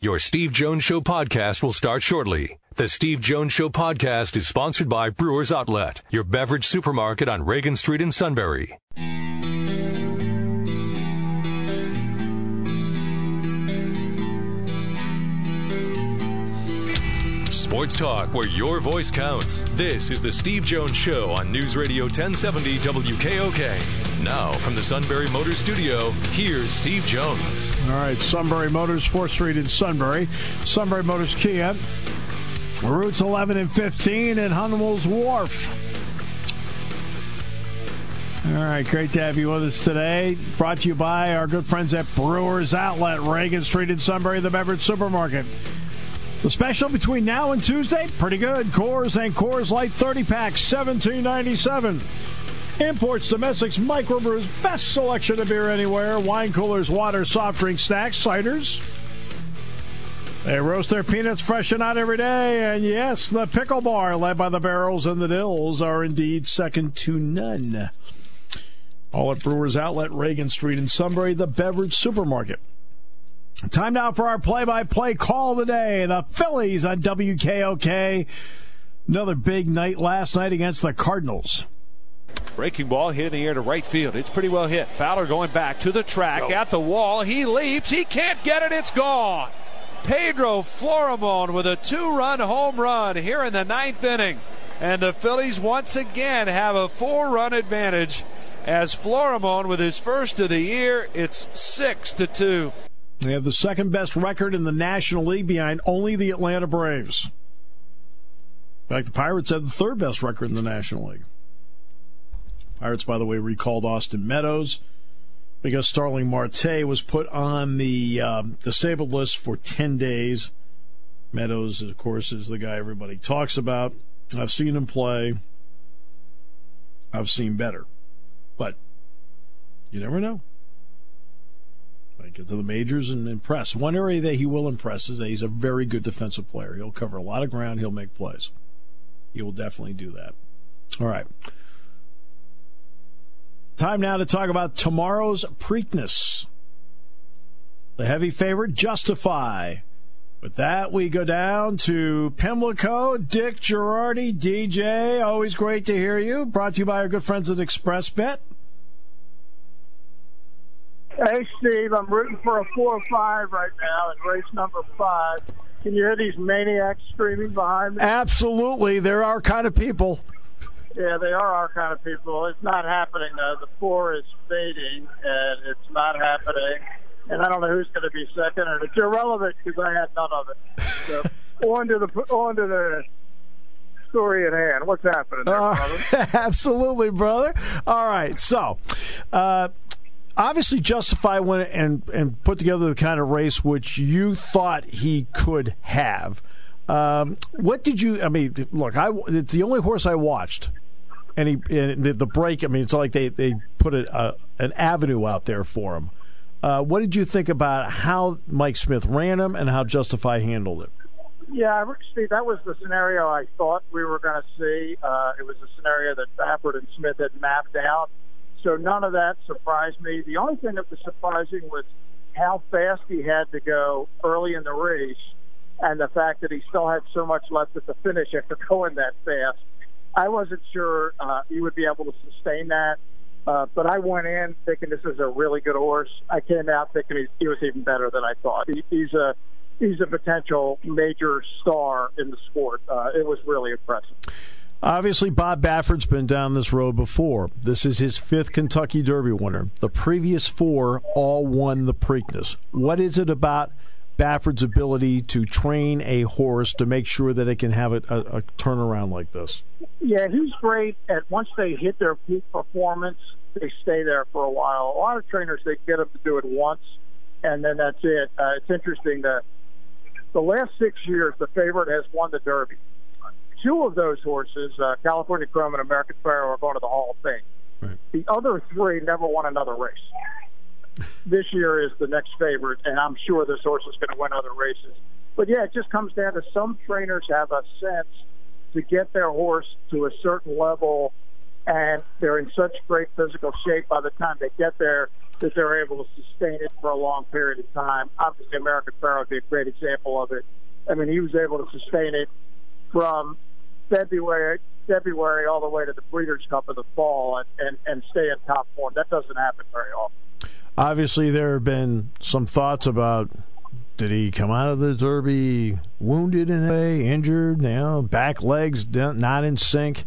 Your Steve Jones Show podcast will start shortly. The Steve Jones Show podcast is sponsored by Brewers Outlet, your beverage supermarket on Reagan Street in Sunbury. Sports talk where your voice counts. This is the Steve Jones Show on News Radio 1070 WKOK. Now from the Sunbury Motors Studio, here's Steve Jones. All right, Sunbury Motors, 4th Street in Sunbury. Sunbury Motors Kia, routes 11 and 15 at Hunnewell's Wharf. All right, great to have you with us today. Brought to you by our good friends at Brewers Outlet, Reagan Street in Sunbury, the beverage supermarket. The special between now and Tuesday, pretty good. Coors and Coors Light 30-pack, $17.97. Imports, domestics, microbrews, best selection of beer anywhere. Wine coolers, water, soft drinks, snacks, ciders. They roast their peanuts fresh and out every day. And yes, the pickle bar, led by the Barrels and the Dills, are indeed second to none. All at Brewers Outlet, Reagan Street in Sunbury, the beverage supermarket. Time now for our play-by-play call of the day. The Phillies on WKOK. Another big night last night against the Cardinals. Breaking ball hit in the air to right field. It's pretty well hit. Fowler going back to the track at the wall. He leaps. He can't get it. It's gone. Pedro Florimon with a 2-run home run here in the 9th inning. And the Phillies once again have a 4-run advantage as Florimon with his first of the year. It's 6-2. They have the second best record in the National League behind only the Atlanta Braves. In fact, the Pirates had the third best record in the National League. Pirates, by the way, recalled Austin Meadows because Starling Marte was put on the disabled list for 10 days. Meadows, of course, is the guy everybody talks about. I've seen him play. I've seen better. But you never know. Get to the majors and impress. One area that he will impress is that he's a very good defensive player. He'll cover a lot of ground. He'll make plays. He will definitely do that. All right. Time now to talk about tomorrow's Preakness. The heavy favorite, Justify. With that, we go down to Pimlico. Dick Girardi, DJ, always great to hear you. Brought to you by our good friends at ExpressBet. Hey, Steve, I'm rooting for a 4-5 right now in race number 5. Can you hear these maniacs screaming behind me? Absolutely. They're our kind of people. Yeah, they are our kind of people. It's not happening, though. The 4 is fading, and it's not happening. And I don't know who's going to be second, and it's irrelevant because I had none of it. So on to the story at hand. What's happening there, brother? Absolutely, brother. All right, so obviously, Justify went and put together the kind of race which you thought he could have. What did you? I mean, look, it's the only horse I watched, and the break. I mean, it's like they put an avenue out there for him. What did you think about how Mike Smith ran him and how Justify handled it? Yeah, Steve, that was the scenario I thought we were going to see. It was a scenario that Baffert and Smith had mapped out. So none of that surprised me. The only thing that was surprising was how fast he had to go early in the race and the fact that he still had so much left at the finish after going that fast. I wasn't sure he would be able to sustain that, but I went in thinking this is a really good horse. I came out thinking he was even better than I thought. He's a potential major star in the sport. It was really impressive. Obviously, Bob Baffert's been down this road before. This is his 5th Kentucky Derby winner. The previous 4 all won the Preakness. What is it about Baffert's ability to train a horse to make sure that it can have a turnaround like this? Yeah, he's great at once they hit their peak performance, they stay there for a while. A lot of trainers, they get them to do it once, and then that's it. It's interesting that the last 6 years, the favorite has won the Derby. 2 of those horses, California Chrome and American Pharoah, are going to the Hall of Fame. Right. The other 3 never won another race. This year is the next favorite, and I'm sure this horse is going to win other races. But, yeah, it just comes down to some trainers have a sense to get their horse to a certain level, and they're in such great physical shape by the time they get there that they're able to sustain it for a long period of time. Obviously, American Pharoah would be a great example of it. I mean, he was able to sustain it from February all the way to the Breeders' Cup in the fall and stay in top form. That doesn't happen very often. Obviously, there have been some thoughts about, did he come out of the Derby wounded in a way, injured, back legs not in sync?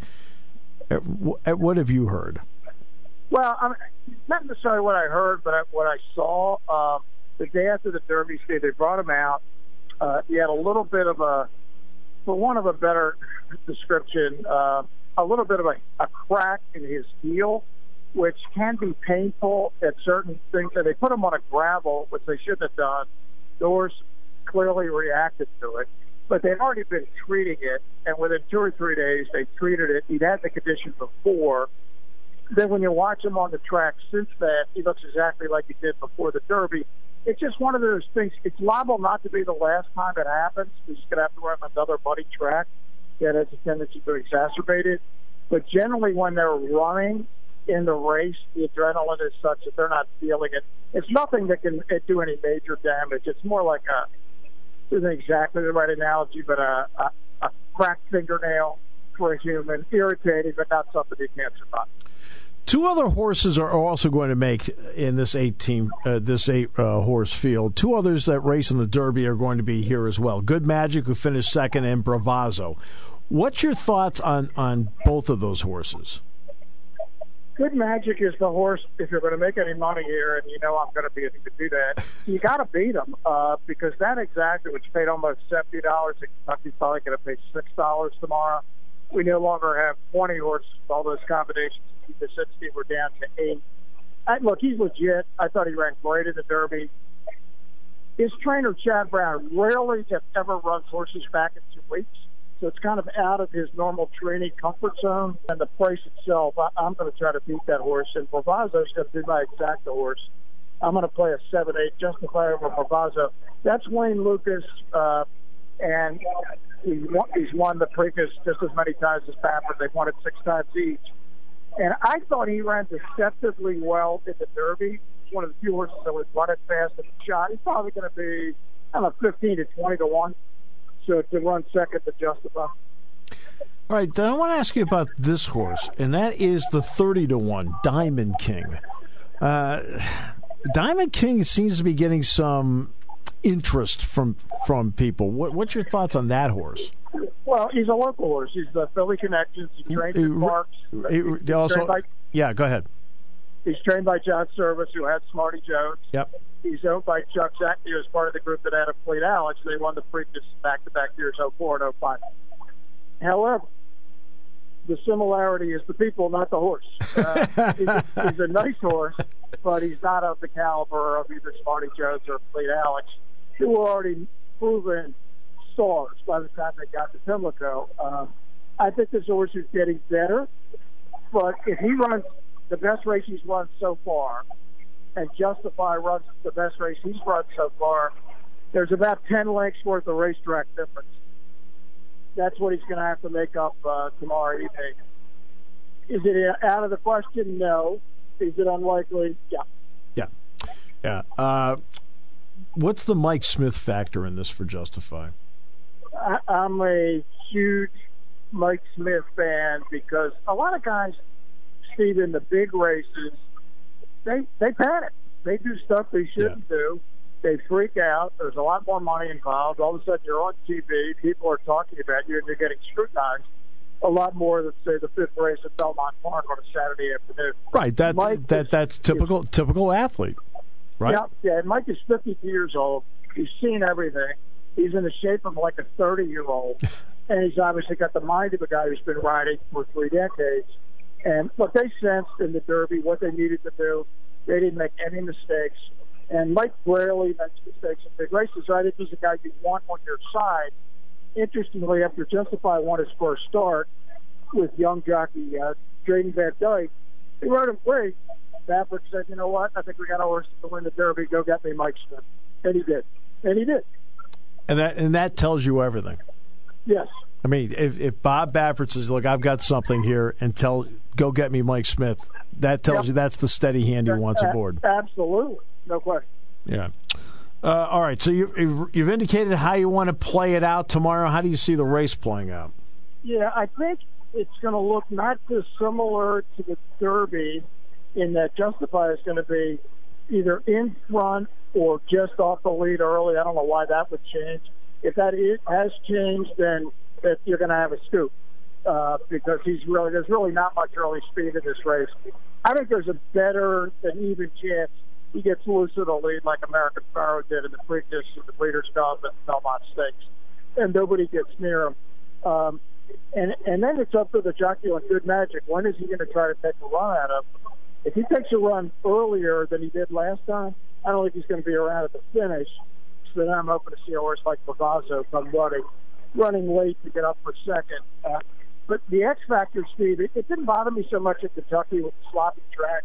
What have you heard? Well, I mean, not necessarily what I heard, but what I saw. The day after the Derby stage, they brought him out. He had a little bit of a, for want of a better description, a little bit of a crack in his heel, which can be painful at certain things. And they put him on a gravel, which they shouldn't have done. The horse clearly reacted to it. But they'd already been treating it, and within 2 or 3 days, they treated it. He'd had the condition before. Then when you watch him on the track since that, he looks exactly like he did before the Derby. It's just one of those things. It's liable not to be the last time it happens. He's going to have to run another muddy track that has a tendency to exacerbate it. But generally, when they're running in the race, the adrenaline is such that they're not feeling it. It's nothing that can do any major damage. It's more like isn't exactly the right analogy, but a cracked fingernail for a human, irritating, but not something you can't survive. 2 other horses are also going to make in this eight horse field. 2 others that race in the Derby are going to be here as well. Good Magic, who finished second, and Bravazzo. What's your thoughts on both of those horses? Good Magic is the horse, if you're going to make any money here, and you know I'm going to be able to do that, you got to beat him because that exactly, which paid almost $70, Kentucky's probably going to pay $6 tomorrow. We no longer have 20 horses. All those combinations the 60 were down to 8. Look, he's legit. I thought he ran great in the Derby. His trainer, Chad Brown, rarely, if ever, runs horses back in 2 weeks. So it's kind of out of his normal training comfort zone. And the price itself, I'm going to try to beat that horse. And Bravazzo is going to be my exacta horse. I'm going to play a 7-8, Justify over Bravazzo. That's Wayne Lucas, and he's won the Preakness just as many times as Baffert. They've won it 6 times each. And I thought he ran deceptively well in the Derby. He's one of the few horses that was running fast in the shot. He's probably going to be, 15 to 20 to 1. So to run second to Justify. All right, then I want to ask you about this horse, and that is the 30 to 1 Diamond King. Diamond King seems to be getting some interest from people. What's your thoughts on that horse? Well, he's a local horse. He's the Philly Connections. He trains in Parks. Yeah, go ahead. He's trained by John Service, who had Smarty Jones. Yep. He's owned by Chuck Zachary, who was part of the group that had a Fleet Alex. They won the Preakness back-to-back years, 04 and 05. However, the similarity is the people, not the horse. He's a nice horse, but he's not of the caliber of either Smarty Jones or Fleet Alex, who were already proven stars by the time they got to Pimlico. I think this horse is getting better, but if he runs the best race he's run so far, and Justify runs the best race he's run so far, there's about 10 lengths worth of racetrack difference. That's what he's going to have to make up tomorrow evening. Is it out of the question? No. Is it unlikely? Yeah. What's the Mike Smith factor in this for Justify? I'm a huge Mike Smith fan because a lot of guys, Steve, in the big races, they panic. They do stuff they shouldn't do. They freak out. There's a lot more money involved. All of a sudden, you're on TV. People are talking about you, and you're getting scrutinized a lot more than, say, the 5th race at Belmont Park on a Saturday afternoon. Right. That's typical athlete. Right. Yeah. And Mike is 52 years old. He's seen everything. He's in the shape of like a 30-year-old, and he's obviously got the mind of a guy who's been riding for 3 decades. And look, they sensed in the Derby what they needed to do. They didn't make any mistakes. And Mike rarely makes mistakes in big races. So I think he's a guy you want on your side. Interestingly, after Justify won his first start with young jockey Drayden Van Dyke, he rode him great. Baffert said, you know what, I think we got a horse to win the Derby. Go get me Mike Smith. And he did. And that tells you everything. Yes. I mean, if Bob Baffert says, look, I've got something here, and go get me Mike Smith, that tells you that's the steady hand he wants aboard. Absolutely. No question. Yeah. All right, so you've indicated how you want to play it out tomorrow. How do you see the race playing out? Yeah, I think it's going to look not dissimilar to the Derby in that Justify is going to be either in front or just off the lead early. I don't know why that would change. If that has changed, then you're going to have a scoop because there's really not much early speed in this race. I think there's a better than even chance he gets loose of the lead like American Pharoah did in the Preakness and the Breeders' Cup and the Belmont Stakes, and nobody gets near him. And then it's up to the jockey on Good Magic. When is he going to try to take a run at him? If he takes a run earlier than he did last time, I don't think he's going to be around at the finish. So then I'm hoping to see a horse like Bravazzo come running late to get up for second. But the X Factor, Steve, it didn't bother me so much at Kentucky with the sloppy track.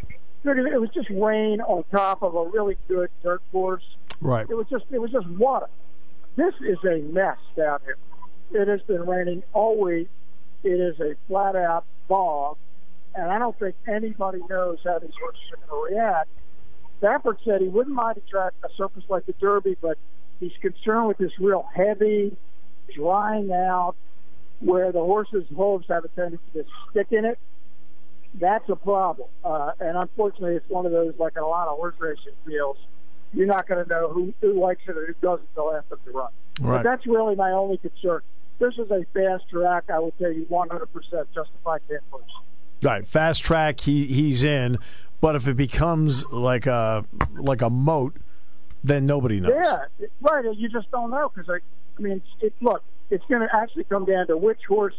It was just rain on top of a really good dirt course. Right. It was just water. This is a mess down here. It has been raining all week. It is a flat-out bog, and I don't think anybody knows how these horses are going to react. Baffert said he wouldn't mind a surface like the Derby, but he's concerned with this real heavy, drying out, where the horse's hooves have a tendency to stick in it. That's a problem. And unfortunately, it's one of those, like in a lot of horse racing fields, you're not going to know who likes it or who doesn't until after the run. Right. But that's really my only concern. This is a fast track. I will tell you 100% Justify can't push. Right, fast track, he's in. But if it becomes like a moat, then nobody knows. Yeah, right. You just don't know because look, it's going to actually come down to which horse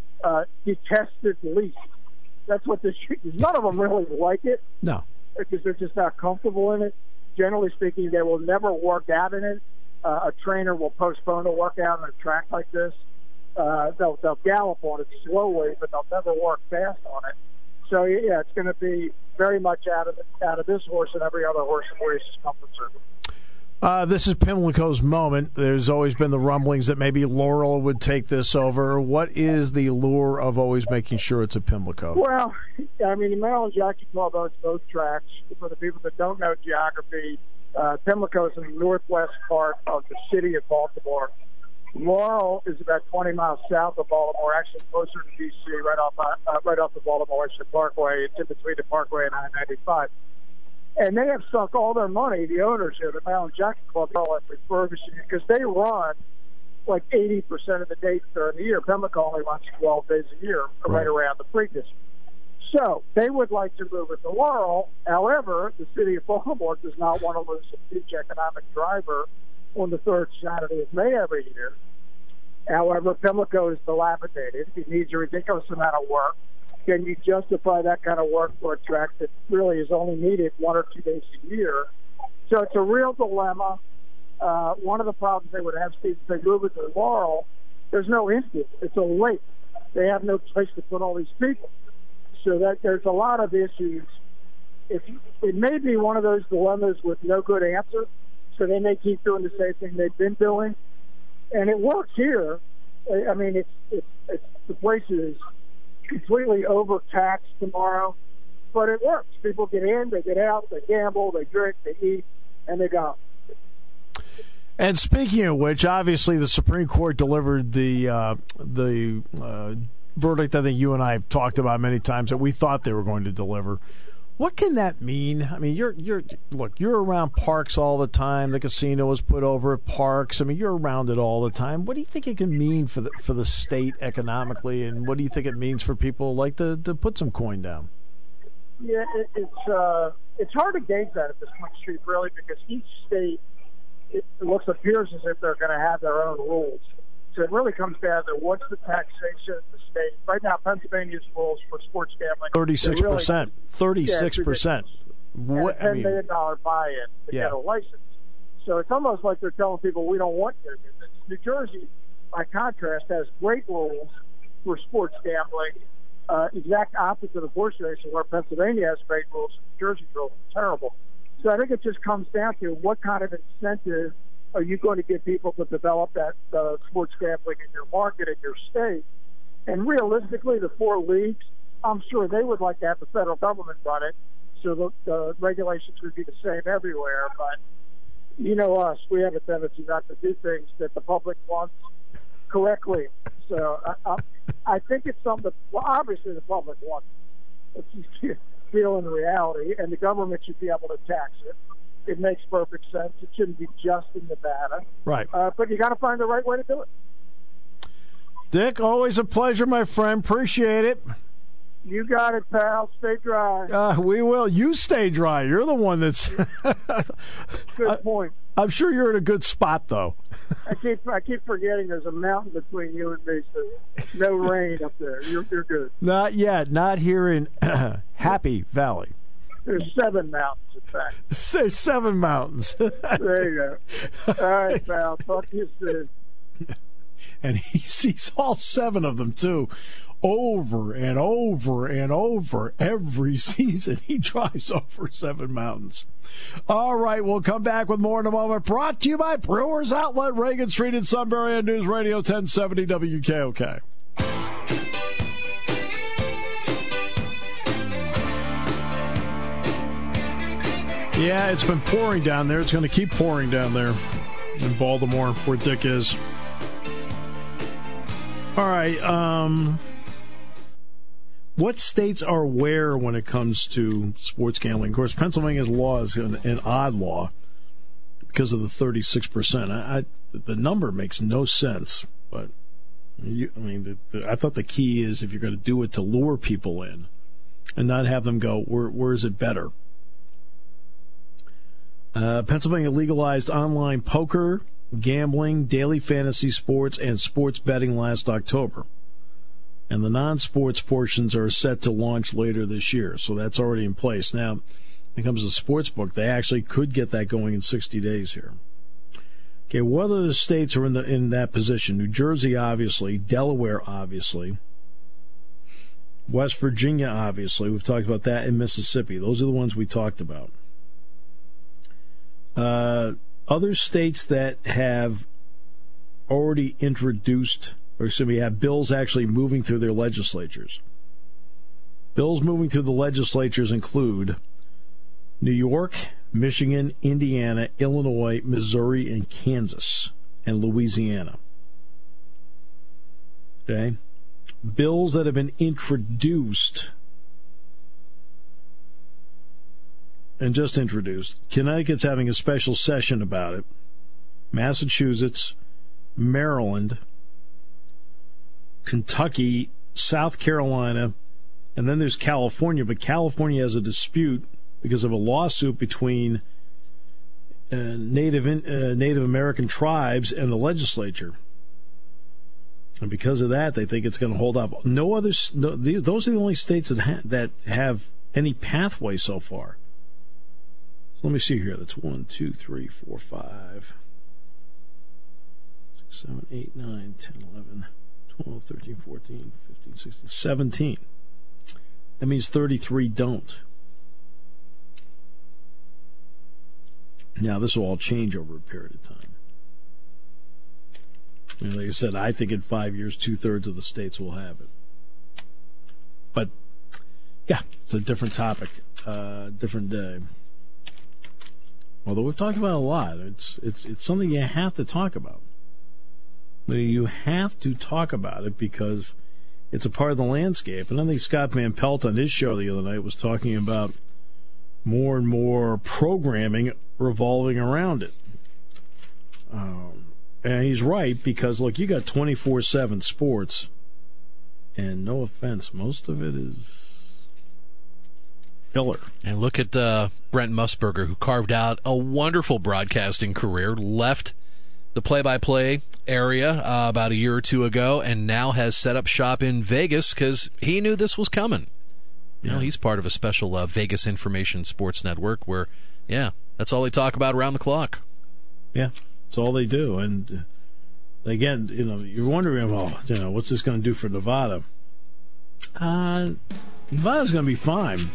detested least. That's what this. None of them really like it. No, because they're just not comfortable in it. Generally speaking, they will never work out in it. A trainer will postpone a workout on a track like this. They'll gallop on it slowly, but they'll never work fast on it. So yeah, it's going to be very much out of this horse and every other horse in the race's comfort circle. This is Pimlico's moment. There's always been the rumblings that maybe Laurel would take this over. What is the lure of always making sure it's a Pimlico? Well, I mean, the Maryland Jockey Club owns both tracks. For the people that don't know geography, Pimlico is in the northwest part of the city of Baltimore. Laurel is about 20 miles south of Baltimore, actually closer to D.C., right off the Baltimore-Washington Parkway. It's in between the Parkway and I-95. And they have sunk all their money, the owners here, the Maryland Jockey Club, all at refurbishing it because they run like 80% of the dates during the year. Pimlico only runs 12 days a year, right around the Preakness. So they would like to move it to Laurel. However, the city of Baltimore does not want to lose a huge economic driver on the third Saturday of May every year. However, Pimlico is dilapidated. It needs a ridiculous amount of work. Can you justify that kind of work for a track that really is only needed 1 or 2 days a year? So it's a real dilemma. One of the problems they would have, Steve, if they move it to Laurel, there's no instance. It's a lake. They have no place to put all these people. So that there's a lot of issues. It may be one of those dilemmas with no good answer, so they may keep doing the same thing they've been doing. And it works here. I mean, it's the place is completely overtaxed tomorrow, but it works. People get in, they get out, they gamble, they drink, they eat, and they go. And speaking of which, obviously the Supreme Court delivered the verdict I think you and I have talked about many times that we thought they were going to deliver. What can that mean? I mean, you're around Parks all the time. The casino was put over at Parks. I mean, you're around it all the time. What do you think it can mean for the state economically, and what do you think it means for people like to put some coin down? Yeah, it's hard to gauge that at this point, Steve, really, because each state appears as if they're going to have their own rules. So it really comes down to what's the taxation of the state. Right now, Pennsylvania's rules for sports gambling 36%. 36%. What, $10 million buy-in to get a license. So it's almost like they're telling people we don't want you to do this. New Jersey, by contrast, has great rules for sports gambling. Exact opposite of horse racing, where Pennsylvania has great rules, New Jersey's rules are terrible. So I think it just comes down to what kind of incentive are you going to get people to develop that sports gambling in your market, in your state? And realistically, the 4 leagues, I'm sure they would like to have the federal government run it, so the regulations would be the same everywhere. But you know us, we have a tendency not to do things that the public wants correctly. So I think it's something that, well, obviously the public wants it. It's feel in reality, and the government should be able to tax it. It makes perfect sense. It shouldn't be just in Nevada. Right. But you got to find the right way to do it. Dick, always a pleasure, my friend. Appreciate it. You got it, pal. Stay dry. We will. You stay dry. You're the one that's... Good point. I'm sure you're in a good spot, though. I keep forgetting there's a mountain between you and me, so no rain up there. You're good. Not yet. Not here in Happy Valley. There's 7 mountains, in fact. There's 7 mountains. There you go. All right, pal. Talk to you soon. And he sees all 7 of them, too. Over and over and over every season. He drives over 7 mountains. All right, we'll come back with more in a moment. Brought to you by Brewers Outlet, Reagan Street in Sunbury, on News Radio 1070 WKOK. Yeah, it's been pouring down there. It's going to keep pouring down there in Baltimore, where Dick is. All right, what states are where when it comes to sports gambling? Of course, Pennsylvania's law is an odd law because of the 36%. The number makes no sense, but I thought the key is if you're going to do it to lure people in and not have them go, where is it better? Pennsylvania legalized online poker, gambling, daily fantasy sports, and sports betting last October. And the non-sports portions are set to launch later this year, so that's already in place. Now, when it comes to sports book, they actually could get that going in 60 days here. Okay, what other states are in that position? New Jersey, obviously. Delaware, obviously. West Virginia, obviously. We've talked about that. In Mississippi. Those are the ones we talked about. Other states that have already introduced, or should we have bills actually moving through their legislatures? Bills moving through the legislatures include New York, Michigan, Indiana, Illinois, Missouri, and Kansas, and Louisiana. Okay? Bills that have been introduced and just introduced. Connecticut's having a special session about it. Massachusetts, Maryland, Kentucky, South Carolina, and then there's California. But California has a dispute because of a lawsuit between Native American tribes and the legislature. And because of that, they think it's going to hold up. Those are the only states that have any pathway so far. So let me see here. That's 1, 2, 3, 4, 5, 6, 7, 8, 9, 10, 11, 12, 13, 14, 15, 16, 17. That means 33 don't. Now, this will all change over a period of time. And like I said, I think in 5 years, 2/3 of the states will have it. But, yeah, it's a different topic, different day. Although we've talked about it a lot, it's something you have to talk about. You have to talk about it because it's a part of the landscape. And I think Scott Van Pelt on his show the other night was talking about more and more programming revolving around it. And he's right because, look, you got 24/7 sports, and no offense, most of it is filler. And look at Brent Musburger, who carved out a wonderful broadcasting career, left the play-by-play area about a year or two ago, and now has set up shop in Vegas because he knew this was coming. You know, he's part of a special Vegas Information Sports Network where, that's all they talk about around the clock. Yeah, that's all they do. And again, you're wondering, what's this going to do for Nevada? Nevada's going to be fine.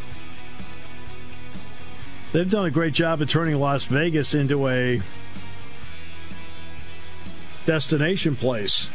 They've done a great job of turning Las Vegas into a destination place.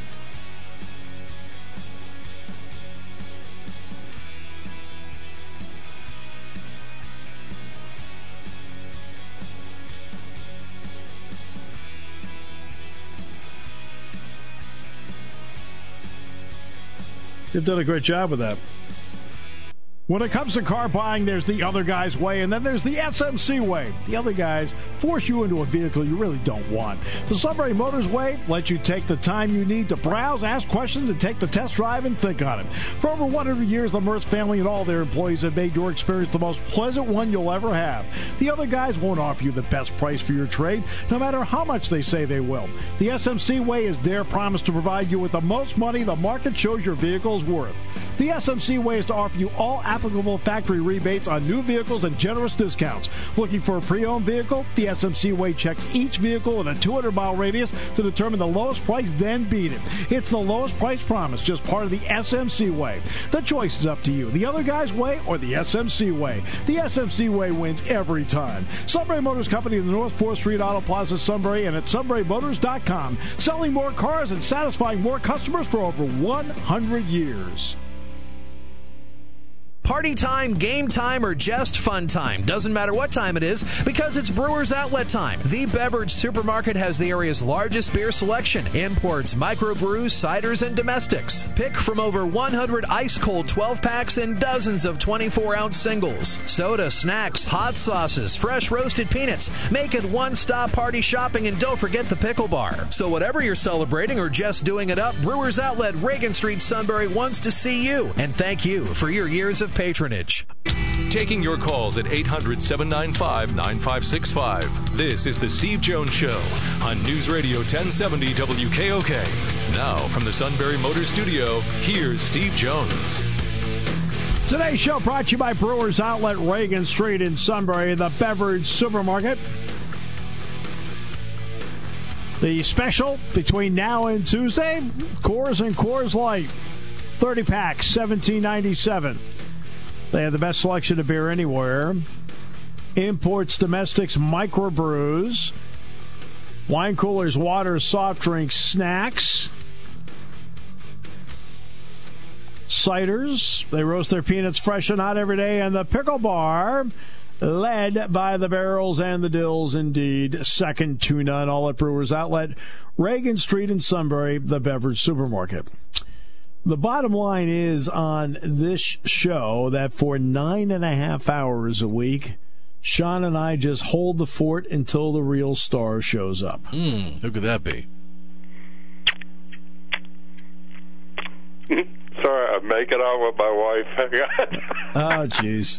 You've done a great job with that. When it comes to car buying, there's the other guy's way, and then there's the SMC way. The other guys force you into a vehicle you really don't want. The Sunbury Motors way lets you take the time you need to browse, ask questions, and take the test drive and think on it. For over 100 years, the Mertz family and all their employees have made your experience the most pleasant one you'll ever have. The other guys won't offer you the best price for your trade, no matter how much they say they will. The SMC way is their promise to provide you with the most money the market shows your vehicle is worth. The SMC way is to offer you all applicable factory rebates on new vehicles and generous discounts. Looking for a pre-owned vehicle? The SMC way checks each vehicle in a 200-mile radius to determine the lowest price, then beat it. It's the lowest price promise, just part of the SMC way. The choice is up to you. The other guy's way or the SMC way. The SMC way wins every time. Sunbury Motors Company in the North 4th Street Auto Plaza, Sunbury, and at sunburymotors.com. Selling more cars and satisfying more customers for over 100 years. Party time, game time, or just fun time. Doesn't matter what time it is, because it's Brewers Outlet time. The Beverage Supermarket has the area's largest beer selection. Imports, microbrews, ciders, and domestics. Pick from over 100 ice-cold 12-packs and dozens of 24-ounce singles. Soda, snacks, hot sauces, fresh roasted peanuts. Make it one-stop party shopping, and don't forget the pickle bar. So whatever you're celebrating or just doing it up, Brewers Outlet, Reagan Street, Sunbury wants to see you. And thank you for your years of patronage. Taking your calls at 800-795-9565. This is the Steve Jones Show on News Radio 1070 WKOK. Now from the Sunbury Motors Studio, here's Steve Jones. Today's show brought to you by Brewers Outlet, Reagan Street in Sunbury, the Beverage Supermarket. The special between now and Tuesday, Coors and Coors Light. 30 packs, $17.97. They have the best selection of beer anywhere. Imports, domestics, microbrews, wine coolers, water, soft drinks, snacks, ciders. They roast their peanuts fresh and hot every day. And the pickle bar, led by the barrels and the dills, indeed. Second to none, all at Brewers Outlet, Reagan Street in Sunbury, the Beverage Supermarket. The bottom line is on this show that for 9.5 hours a week, Sean and I just hold the fort until the real star shows up. Who could that be? Sorry, I'm making out with my wife. Oh, jeez.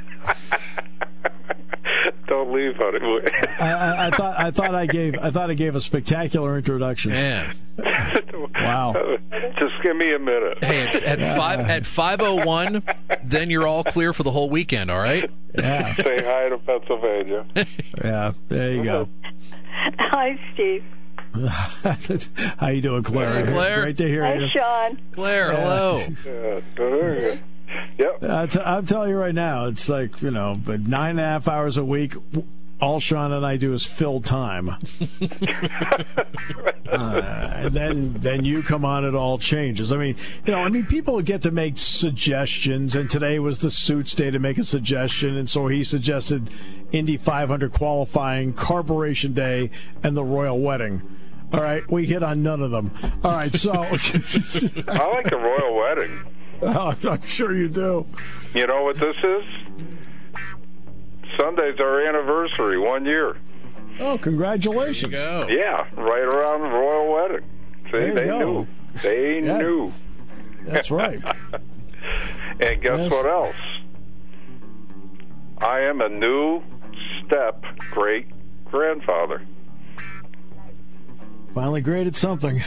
Don't leave, honey. I thought I gave a spectacular introduction. Man. Wow. Just give me a minute. Hey, at 5:01, then you're all clear for the whole weekend, all right? Yeah. Say hi to Pennsylvania. Yeah, there you go. Hi, Steve. How you doing, Claire? Hey, Claire. Great to hear you. Hi, Sean. Claire, hello. Yeah, very good. Yep. I'm telling you right now, it's like, but 9.5 hours a week, all Sean and I do is fill time. And then you come on, it all changes. People get to make suggestions, and today was the Suits Day to make a suggestion, and so he suggested Indy 500 qualifying, Carburation Day, and the Royal Wedding. All right, we hit on none of them. All right, so... I like the Royal Wedding. Oh, I'm sure you do. You know what this is? Sunday's our anniversary, 1 year. Oh, congratulations. There you go. Yeah, right around the Royal Wedding. See, they knew. They knew. That's right. And guess what else? I am a new step great-grandfather. Finally graded something.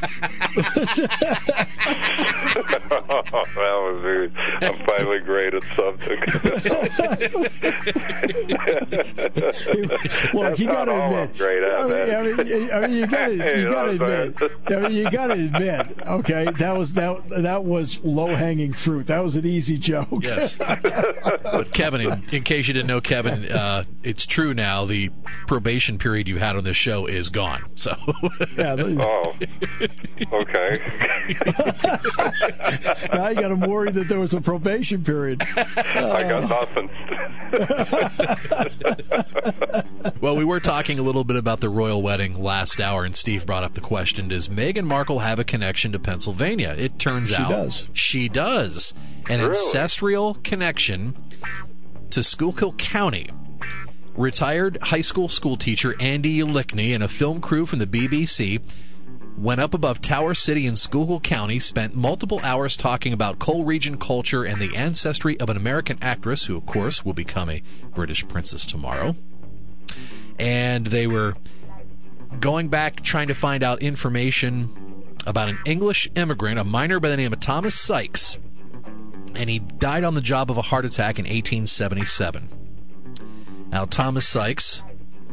I'm finally great at something. Look, you got to admit. You got to admit. Okay, that was low hanging fruit. That was an easy joke. Yes. But Kevin, in case you didn't know, Kevin, it's true now. The probation period you had on this show is gone. So. Yeah. Oh, okay. Now you got him worried that there was a probation period. I got nothing. Well, we were talking a little bit about the royal wedding last hour, and Steve brought up the question, does Meghan Markle have a connection to Pennsylvania? It turns out she does. An ancestral connection to Schuylkill County. Retired high school teacher Andy Lickney and a film crew from the BBC went up above Tower City in Schuylkill County, spent multiple hours talking about coal region culture and the ancestry of an American actress who, of course, will become a British princess tomorrow. And they were going back trying to find out information about an English immigrant, a miner by the name of Thomas Sykes. And he died on the job of a heart attack in 1877. Now, Thomas Sykes,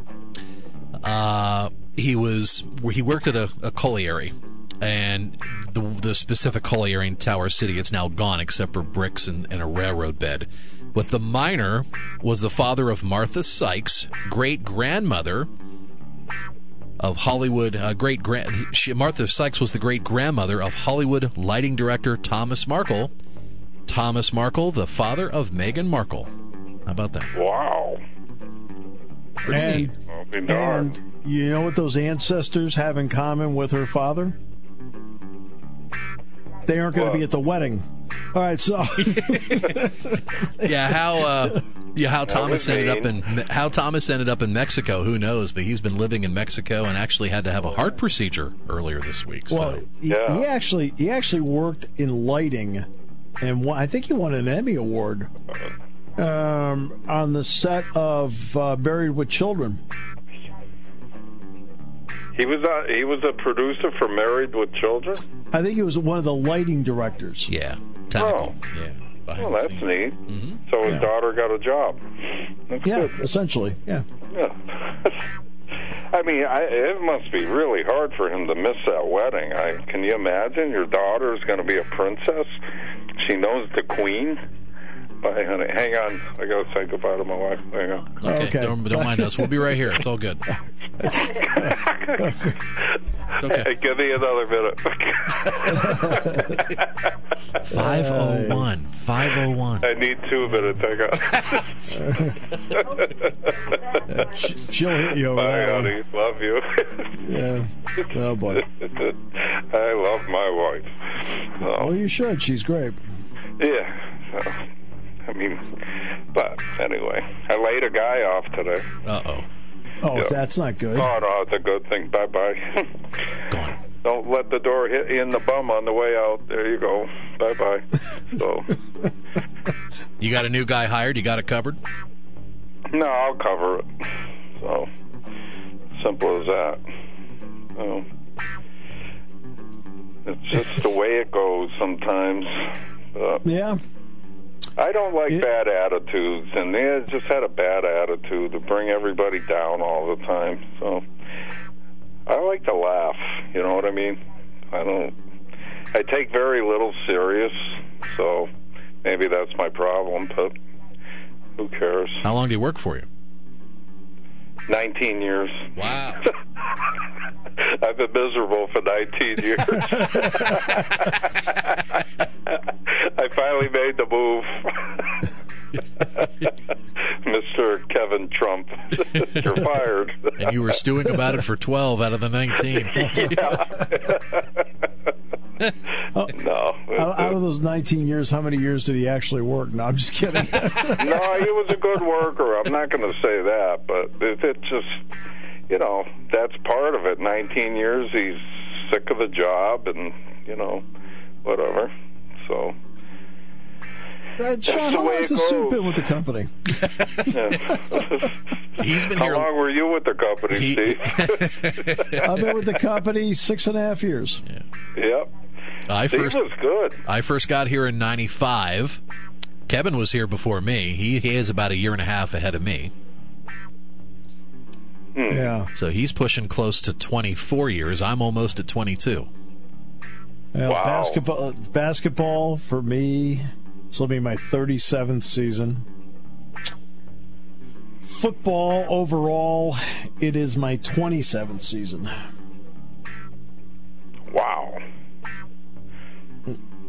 he worked at a colliery, and the specific colliery in Tower City, it's now gone except for bricks and a railroad bed. But the miner was the father of Martha Sykes, great-grandmother of Hollywood. Martha Sykes was the great-grandmother of Hollywood lighting director Thomas Markle. Thomas Markle, the father of Meghan Markle. How about that? Wow. And you know what those ancestors have in common with her father? They aren't going to be at the wedding. All right, so how Thomas ended up in Mexico, who knows? But he's been living in Mexico and actually had to have a heart procedure earlier this week. Well, he actually worked in lighting, and I think he won an Emmy Award on the set of Married with Children. He was a producer for Married with Children? I think he was one of the lighting directors. Yeah. Technical. Oh. Yeah. Well, that's neat. Mm-hmm. So his daughter got a job. That's good. Essentially, yeah. I mean, it must be really hard for him to miss that wedding. Can you imagine? Your daughter is going to be a princess. She knows the queen. Bye, honey. Hang on. I got to say goodbye to my wife. Hang on. Okay. Don't mind us. We'll be right here. It's all good. Okay. Give me another minute. 5:01. I need 2 minutes. She'll hit you over Bye, there. honey. Love you. Yeah. Oh, boy. I love my wife. Oh, you should. She's great. Yeah. I mean, but anyway, I laid a guy off today. Uh-oh. Oh, yeah. That's not good. Oh, no, it's a good thing. Bye-bye. Gone. Don't let the door hit you in the bum on the way out. There you go. Bye-bye. So, you got a new guy hired? You got it covered? No, I'll cover it. So, simple as that. So, it's just the way it goes sometimes. Yeah. I don't like bad attitudes, and they just had a bad attitude to bring everybody down all the time. So I like to laugh, you know what I mean? I take very little serious, so maybe that's my problem, but who cares? How long did he work for you? 19 years. Wow. I've been miserable for 19 years. I finally made the move. Mr. Kevin Trump, you're fired. And you were stewing about it for 12 out of the 19. No. Out of those 19 years, how many years did he actually work? No, I'm just kidding. No, he was a good worker. I'm not going to say that, but it just, you know, that's part of it. 19 years, he's sick of the job and, you know, whatever. So. Sean, how long's the suit been with the company? He's been How here. How long were you with the company, Steve? I've been with the company 6.5 years. Yeah. Yep. Steve was good. I first got here in 95. Kevin was here before me. He is about a year and a half ahead of me. Yeah. So he's pushing close to 24 years. I'm almost at 22. Well, wow. Basketball for me, this will be my 37th season. Football overall, it is my 27th season.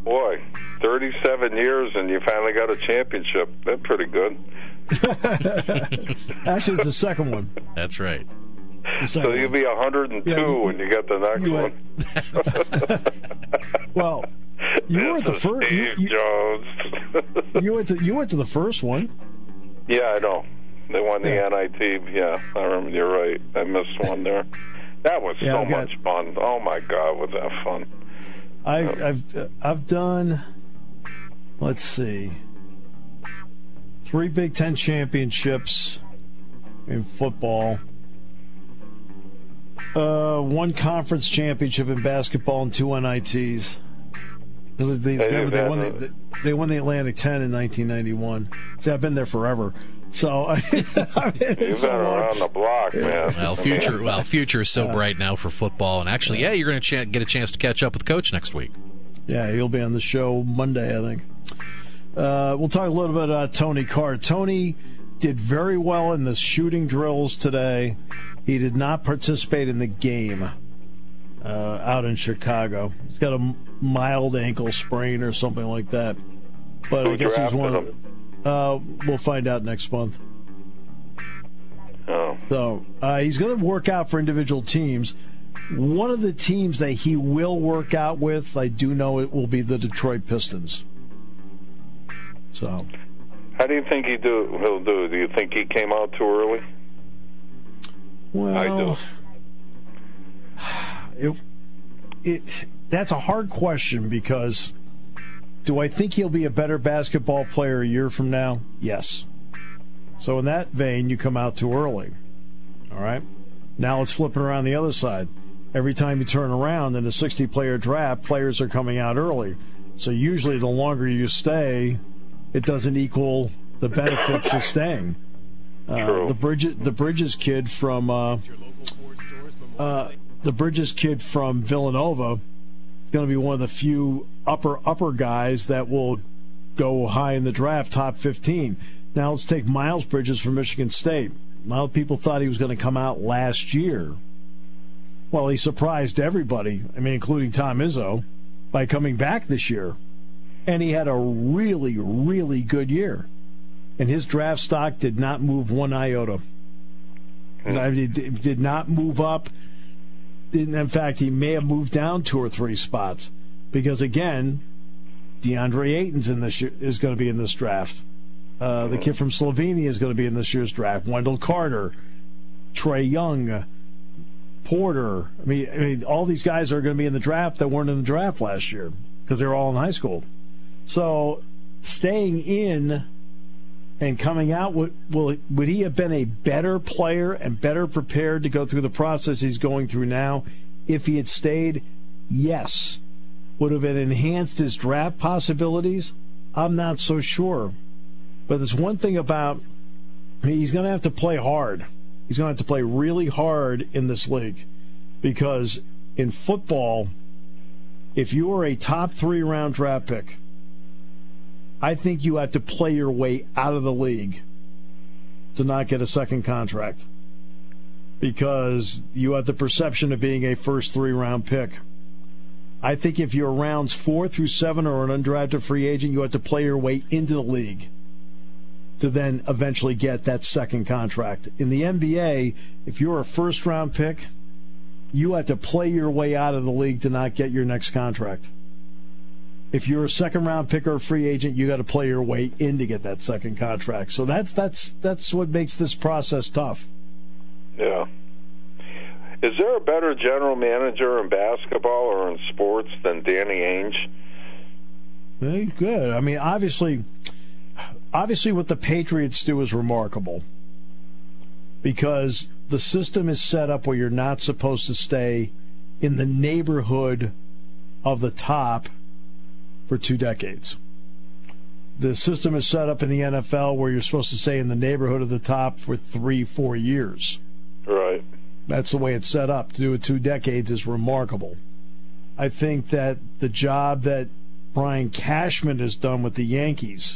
Boy, 37 years and you finally got a championship. That's pretty good. Actually, it's the second one. That's right. So you'll be 102 when you get the next one. Well, you were at the first. Steve Jones. you went to the first one. Yeah, I know. They won the NIT. Yeah, I remember. You're right. I missed one there. That was so much fun. Oh my God, was that fun? I've done. Let's see. 3 Big Ten championships in football. 1 conference championship in basketball and 2 NITs. They won the Atlantic 10 in 1991. See, I've been there forever. So you've been around the block, man. Well, future is so bright now for football, and actually, you're going to get a chance to catch up with Coach next week. Yeah, he'll be on the show Monday, I think. We'll talk a little bit about Tony Carr. Tony did very well in the shooting drills today. He did not participate in the game out in Chicago. He's got a mild ankle sprain or something like that. But I guess he was one of them. We'll find out next month. Oh. So he's going to work out for individual teams. One of the teams that he will work out with, I do know it will be the Detroit Pistons. So, how do you think he'll do? Do you think he came out too early? Well, I do. That's a hard question because do I think he'll be a better basketball player a year from now? Yes. So in that vein, you come out too early. All right? Now let's flip it around the other side. Every time you turn around in a 60-player draft, players are coming out early. So usually the longer you stay, it doesn't equal the benefits of staying. The Bridges kid from Villanova is going to be one of the few upper guys that will go high in the draft, top 15. Now let's take Miles Bridges from Michigan State. A lot of people thought he was going to come out last year. Well, he surprised everybody, including Tom Izzo, by coming back this year. And he had a really, really good year. And his draft stock did not move one iota. It did not move up. In fact, he may have moved down 2 or 3 spots. Because, again, DeAndre Ayton's is going to be in this draft. The kid from Slovenia is going to be in this year's draft. Wendell Carter, Trae Young, Porter. All these guys are going to be in the draft that weren't in the draft last year because they were all in high school. So staying in and coming out, would he have been a better player and better prepared to go through the process he's going through now if he had stayed? Yes. Would have it enhanced his draft possibilities? I'm not so sure. But there's one thing about he's going to have to play hard. He's going to have to play really hard in this league because in football, if you are a top 3-round draft pick, I think you have to play your way out of the league to not get a second contract because you have the perception of being a first 3-round pick. I think if you're rounds 4 through 7 or an undrafted free agent, you have to play your way into the league to then eventually get that second contract. In the NBA, if you're a first-round pick, you have to play your way out of the league to not get your next contract. If you're a second-round pick or a free agent, you got to play your way in to get that second contract. So that's what makes this process tough. Yeah. Is there a better general manager in basketball or in sports than Danny Ainge? Very good. Obviously, what the Patriots do is remarkable because the system is set up where you're not supposed to stay in the neighborhood of the top for 2 decades. The system is set up in the NFL where you're supposed to stay in the neighborhood of the top for 3-4 years. Right. That's the way it's set up. To do it 2 decades is remarkable. I think that the job that Brian Cashman has done with the Yankees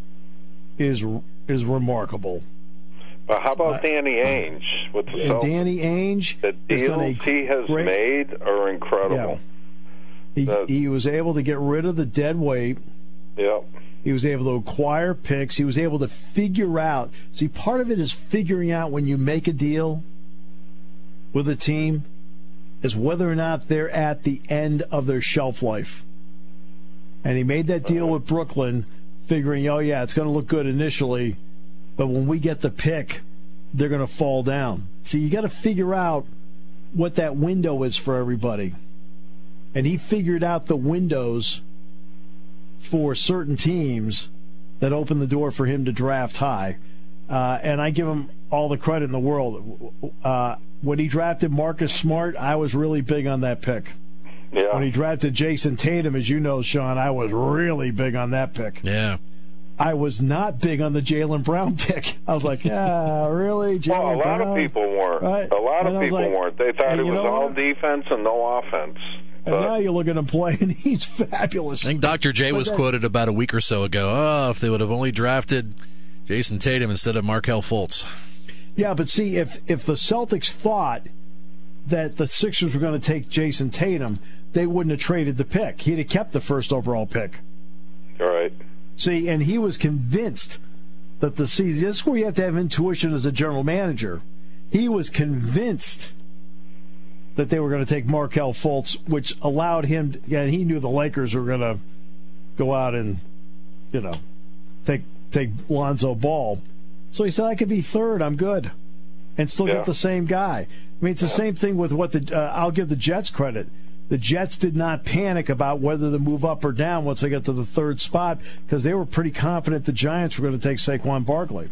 is remarkable. How about Danny Ainge with the Celtics? Danny Ainge, the deals he has made are incredible. He was able to get rid of the dead weight. Yep. He was able to acquire picks. He was able to figure out. See, part of it is figuring out when you make a deal with a team is whether or not they're at the end of their shelf life. And he made that deal with Brooklyn, figuring, oh, yeah, it's going to look good initially, but when we get the pick, they're going to fall down. See, you got to figure out what that window is for everybody. And he figured out the windows for certain teams that opened the door for him to draft high. And I give him all the credit in the world. When he drafted Marcus Smart, I was really big on that pick. Yeah. When he drafted Jason Tatum, as you know, Sean, I was really big on that pick. Yeah. I was not big on the Jaylen Brown pick. I was like, yeah, really? Jaylen Brown? Well, a lot of people weren't. Right? A lot and of people weren't. They thought it was all what? defense and no offense. And now you look at him play, and he's fabulous. I think Dr. J was quoted about a week or so ago. Oh, if they would have only drafted Jason Tatum instead of Markelle Fultz. Yeah, but see, if the Celtics thought that the Sixers were going to take Jason Tatum, they wouldn't have traded the pick. He'd have kept the first overall pick. All right. See, and he was convinced that the season. This is where you have to have intuition as a general manager. He was convinced that they were going to take Markelle Fultz, which allowed him. And he knew the Lakers were going to go out and, take Lonzo Ball. So he said, "I could be third. I'm good, and still get the same guy." I mean, it's the same thing with what I'll give the Jets credit. The Jets did not panic about whether to move up or down once they got to the third spot because they were pretty confident the Giants were going to take Saquon Barkley.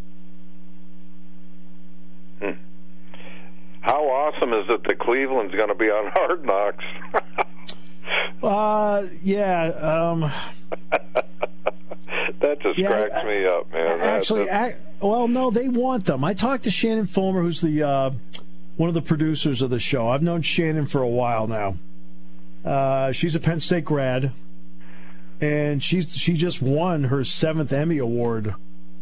How awesome is it that Cleveland's going to be on Hard Knocks? That just cracks me up, man. Actually, no, they want them. I talked to Shannon Fulmer, who's the one of the producers of the show. I've known Shannon for a while now. She's a Penn State grad, and she just won her 7th Emmy Award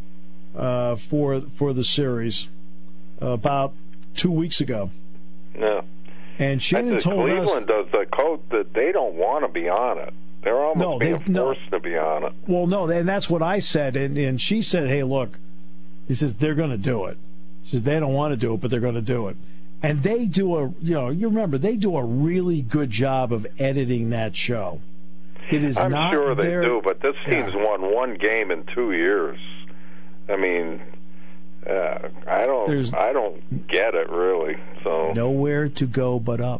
for the series about 2 weeks ago. Yeah. And Shannon told us Cleveland does the coach that they don't want to be on it. They're almost being forced to be on it. Well, no, and that's what I said. And she said, hey, look, he says, they're going to do it. She said, they don't want to do it, but they're going to do it. And they do you remember, they do a really good job of editing that show. It is I'm not sure they do, but this team's won one game in 2 years. I mean, I don't get it, really. So nowhere to go but up.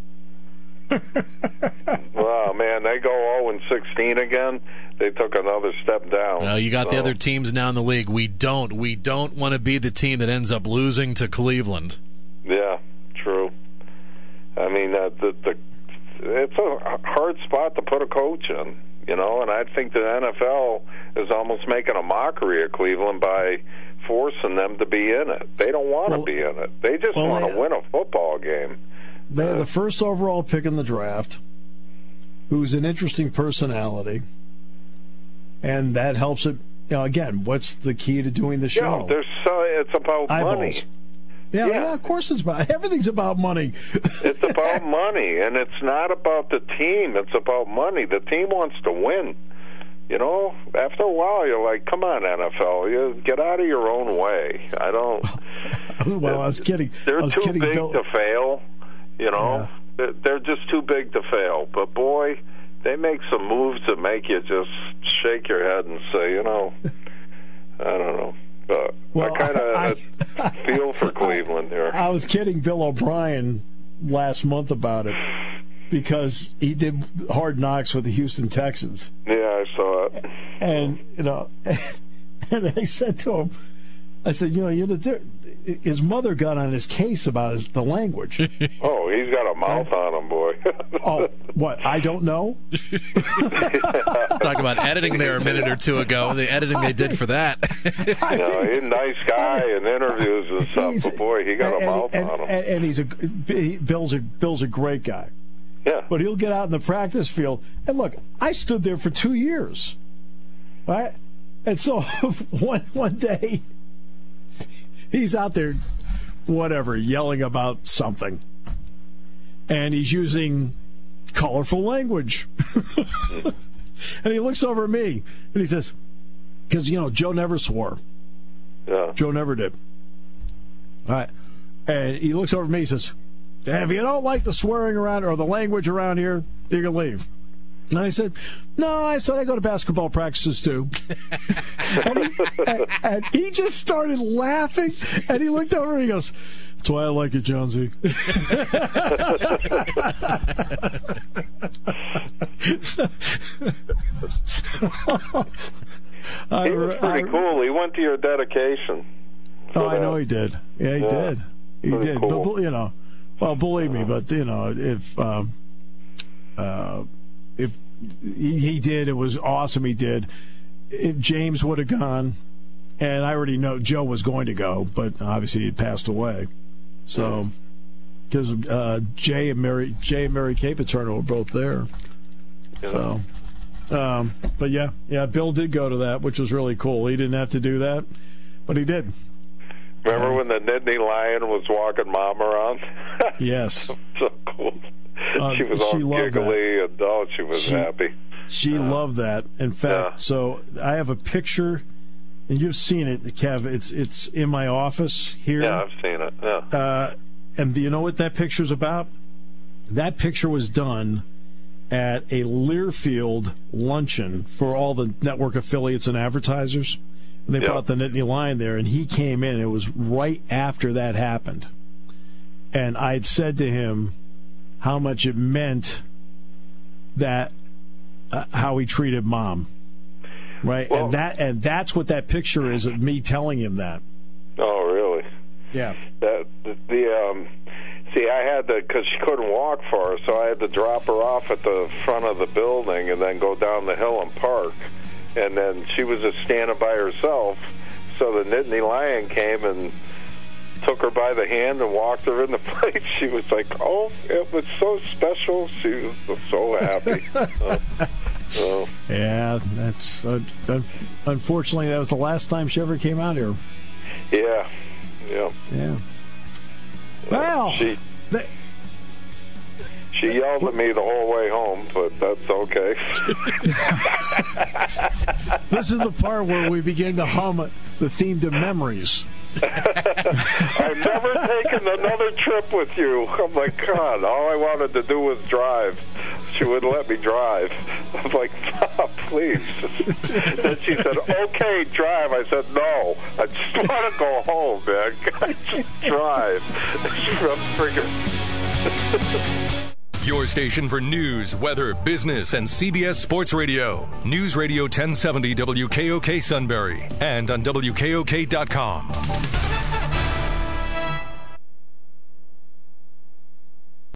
Well, man, they go 0-16 again. They took another step down. No, you got the other teams now in the league. We don't want to be the team that ends up losing to Cleveland. Yeah, true. I mean, it's a hard spot to put a coach in, and I think the NFL is almost making a mockery of Cleveland by forcing them to be in it. They don't want to be in it. They just want to win a football game. They have the first overall pick in the draft, who's an interesting personality, and that helps it. Again, what's the key to doing the show? Yeah, it's about eyeballs. Money. Yeah, of course it's about everything's about money. It's about money, and it's not about the team. It's about money. The team wants to win. After a while, you're like, "Come on, NFL, you get out of your own way." I don't. Well, I was kidding. They're too big Bill. to fail. They're just too big to fail. But boy, they make some moves that make you just shake your head and say, I don't know. I kind of feel for Cleveland here. I was kidding Bill O'Brien last month about it because he did Hard Knocks with the Houston Texans. Yeah, I saw it. And, and I said to him, his mother got on his case about the language. Oh, he's got a mouth on him, boy. Oh, what? I don't know? Talk about editing there a minute or two ago. The editing they did for that. He's a nice guy in interviews and stuff, but boy, he got a mouth on him. And Bill's a great guy. Yeah. But he'll get out in the practice field. And look, I stood there for 2 years. Right? And so one day, he's out there, yelling about something. And he's using colorful language. And he looks over at me, and he says, because, Joe never swore. Yeah. Joe never did. All right. And he looks over at me, he says, if you don't like the swearing around or the language around here, you can leave. And I said, no, I go to basketball practices too. and he just started laughing, and he looked over and he goes, that's why I like it, Jonesy. He was pretty cool. He went to your dedication. Oh, I know he did. Yeah, he did. He did. Cool. But, well, believe me, but, if he did, it was awesome. He did. If James would have gone, and I already know Joe was going to go, but obviously he had passed away. So, because Jay and Mary Kay Paterno were both there. Yeah. So, but yeah, Bill did go to that, which was really cool. He didn't have to do that, but he did. Remember when the Nittany Lion was walking Mom around? Yes. So cool. She was all giggly and she was happy. She loved that. In fact, so I have a picture, and you've seen it, Kev. It's in my office here. Yeah, I've seen it. Yeah. And do you know what that picture's about? That picture was done at a Learfield luncheon for all the network affiliates and advertisers. And they brought the Nittany Lion there, and he came in. It was right after that happened. And I'd said to him how much it meant that how he treated Mom, right? Well, and that's what that picture is of me telling him that. Oh, really? Yeah. See, I had to, because she couldn't walk far, so I had to drop her off at the front of the building and then go down the hill and park. And then she was just standing by herself, so the Nittany Lion came and took her by the hand and walked her in the place. She was like, oh, it was so special. She was so happy. Yeah, that's unfortunately, that was the last time she ever came out here. Yeah. Well, she yelled at me the whole way home, but that's okay. This is the part where we begin to hum the theme to memories. I've never taken another trip with you. I'm like, God, all I wanted to do was drive. She wouldn't let me drive. I'm like, stop, please. Then she said, okay, drive. I said, no, I just want to go home, man. Just drive. Your station for news, weather, business, and CBS Sports Radio. News Radio 1070 WKOK Sunbury and on WKOK.com.